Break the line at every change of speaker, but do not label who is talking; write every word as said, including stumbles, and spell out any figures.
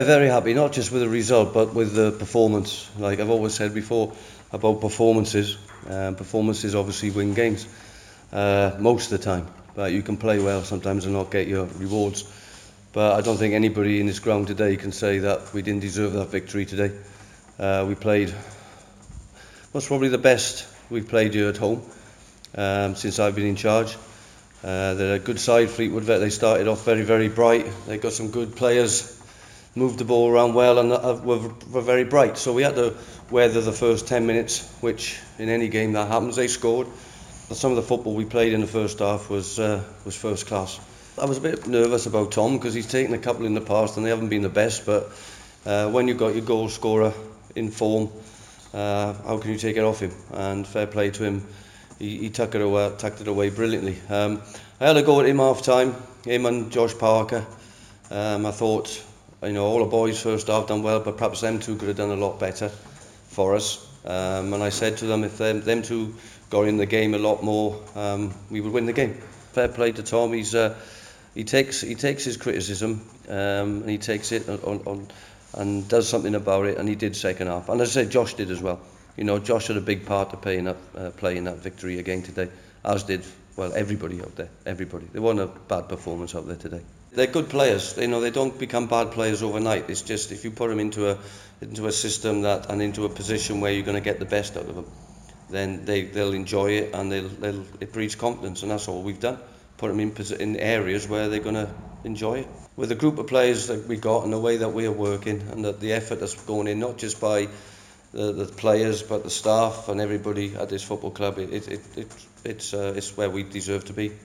Very happy, not just with the result, but with the performance. Like I've always said before about performances, um, performances obviously win games uh, most of the time. But you can play well sometimes and not get your rewards. But I don't think anybody in this ground today can say that we didn't deserve that victory today. Uh, we played, was probably the best we've played here at home um, since I've been in charge. Uh, they're a good side, Fleetwood. They started off very, very bright. They got some good players, moved the ball around well, and uh, were, were very bright. So we had to weather the first ten minutes, which in any game that happens. They scored. Some of the football we played in the first half was uh, was first class. I was a bit nervous about Tom because he's taken a couple in the past and they haven't been the best. But uh, when you've got your goal scorer in form, uh, how can you take it off him? And fair play to him. He, he tucked it away, tucked it away brilliantly. Um, I had a go at him half time. Him and Josh Parker. Um, I thought, you know, all the boys first half done well, but perhaps them two could have done a lot better for us. Um, and I said to them, if them, them two got in the game a lot more, um, we would win the game. Fair play to Tom. He's uh, he takes he takes his criticism um, and he takes it on, on and does something about it. And he did second half. And as I said, Josh did as well. You know, Josh had a big part to play in that uh, play in that victory again today, as did well everybody out there. Everybody. There wasn't a bad performance out there today. They're good players. You know, they don't become bad players overnight. It's just if you put them into a into a system that and into a position where you're going to get the best out of them, then they they'll enjoy it and they'll, they'll it breeds confidence, and that's all we've done. Put them in in areas where they're going to enjoy it. With the group of players that we got and the way that we are working and the, the effort that's going in, not just by the, the players but the staff and everybody at this football club, it, it, it, it it's uh, it's where we deserve to be.